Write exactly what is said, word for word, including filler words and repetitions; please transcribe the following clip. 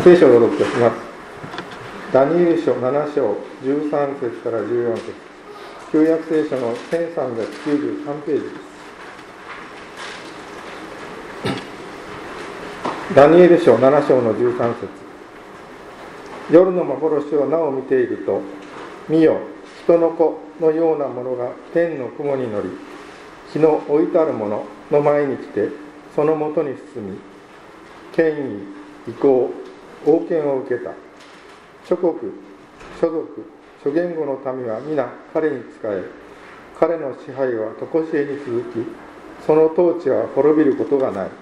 聖書を朗読します。ダニエル書なな章じゅうさん節からじゅうよん節、旧約聖書のせんさんびゃくきゅうじゅうさんページです。ダニエル書なな章のじゅうさん節、夜の幻をなお見ていると、見よ、人の子のようなものが天の雲に乗り、日の置いてあるものの前に来て、そのもとに進み、権威、意向、王権を受けた。諸国、諸族、諸言語の民は皆彼に仕え、彼の支配は常しえに続き、その統治は滅びることがない。